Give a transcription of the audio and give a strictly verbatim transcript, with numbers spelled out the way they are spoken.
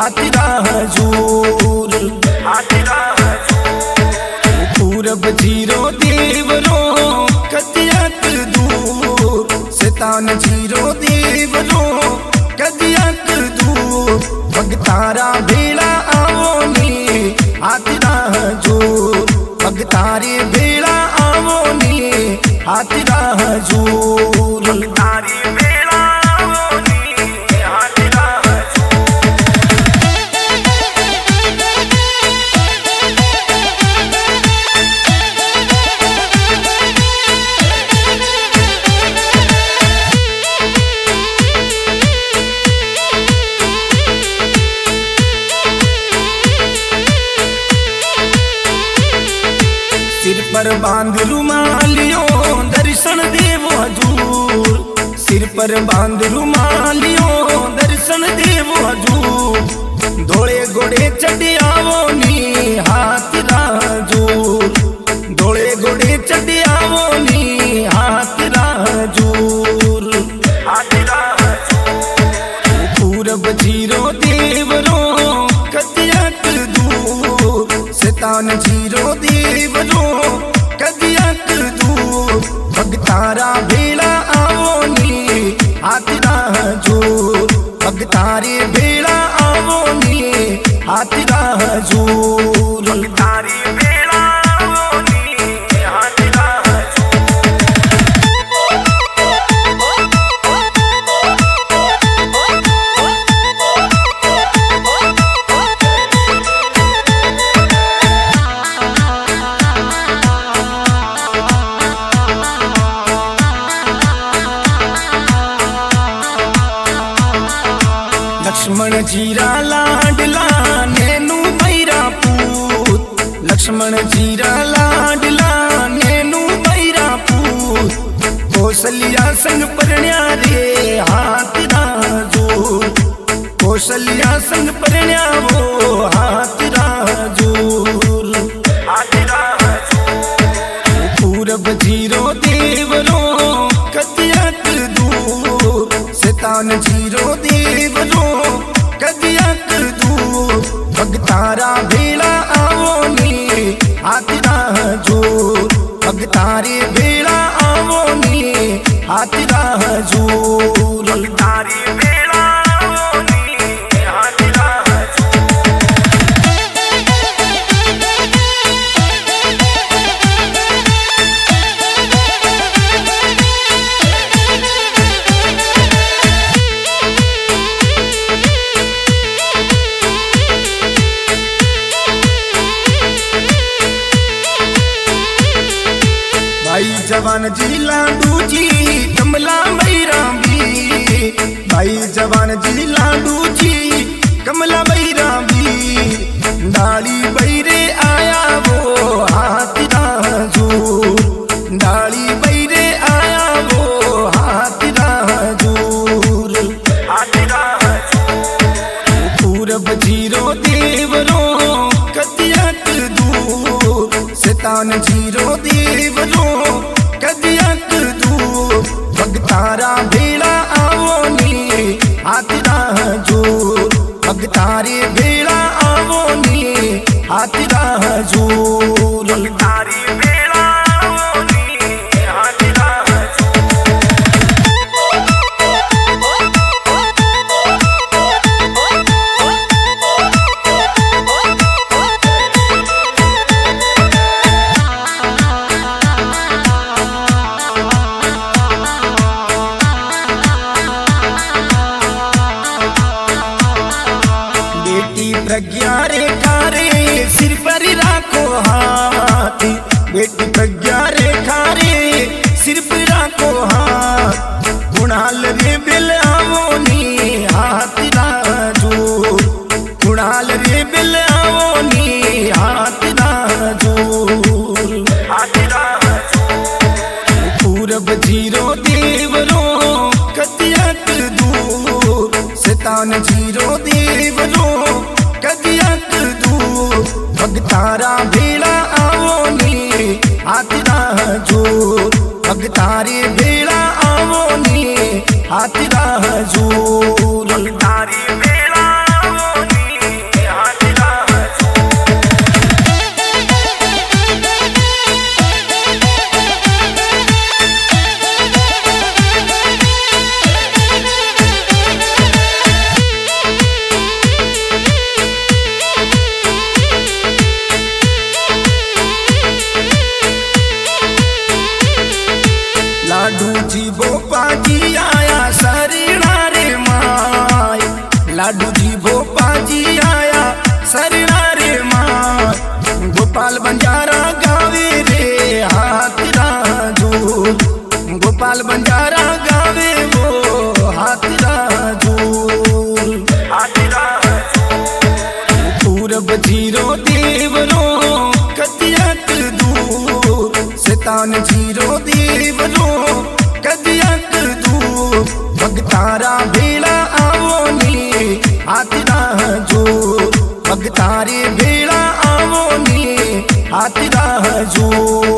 आतरा हजूर आतरा पूरब जीरो देवरो कदियक दूर शैतान जीरो देवरो कदियक दूर भगतारा भेड़ा आवो नी आतरा हजूर भगतारे भेड़ा आवो नी आतरा हजूर भगतारे भेड़ा आवो नी आतरा सिर पर बांध रुमालियों दर्शन देवो हजूर सिर पर बांध रुमालियों दर्शन देवो हजूर धोले घोड़े चढ़े आवो नी हाथ राजूर धोले घोड़े चढ़े आवो नी हाथ राजूर हाथ राजूर पूरब जीरो देवरो कदियक दूर शैतान जीरो देवरो कदियक दूर भगतारा भेड़ा आवो नी आतरा हजूर भगतारे भेड़ा आवो नी आतरा हजूर भगतारे भेड़ा आवो नी आतरा लक्ष्मण जीरा लाडला नेनु मैरा पूत लक्ष्मण जीरा लाडला नेनु मैरा पूत कौशल्या संग परण्या रे हाथ राजूर कौशल्या संग परण्या वो हाथ राजूर हाथ राजूर पूरब जीरो देवरो कदियक दूर शैतान जीरो देवरो कदियक दूर भगतारा भेड़ा आवो नी आतरा हजूर भगतारे भेड़ा आवो नी आतरा हजूर भगतारे भेड़ा आवो नी आतरा भाई जवान जी लाडू जी कमला मैरा भी भाई जवान जी लाडू जी कमला मैरा भी डाली बैरे आया वो हाथ राजूर डाली बैरे आया वो हाथ राजूर हाथ राजूर पूरब जीरो देवरो कदियक दूर शैतान जीरो देवरो कदियक दूर भगतारा भेड़ा आवो नी आतरा हजूर भगतारे भेड़ा आवो नी आतरा हजूर भगतारे भेड़ा आवो नी आतरा प्रज्ञा रेखा रे सिर पर राखो हाथ बेटी प्रज्ञा रेखा रे सिर पर राखो हाथ कुणाल रे बिल आवो नी हाथ राजूर कुणाल रे बिल आवो नी हाथ राजूर हाथ राजूर पूरब जीरो देवरो कदियक दूर शैतान जीरो देवरो कदियक दूर भगतारा भेड़ा आवो नी आतरा हजूर भगतारे भेड़ा आवो नी आतरा हजूर भगतारे भेड़ा आवो नी जी भोपा जी आया सरना रे माय, लाडू जी भोपा जी आया सरना रे माय। गोपाल बंजारा गावे रे हाथ राजू, गोपाल बंजारा गावे वो हाथ राजू, हाथ राजू। पूरब जीरो देवरो कदियत दूर, शैतान जीरो देवरो कदियत दूर। भगतारा भेड़ा आवो नी हाथ राजू, भगतारे भेड़ा आवो नी हाथ राजू।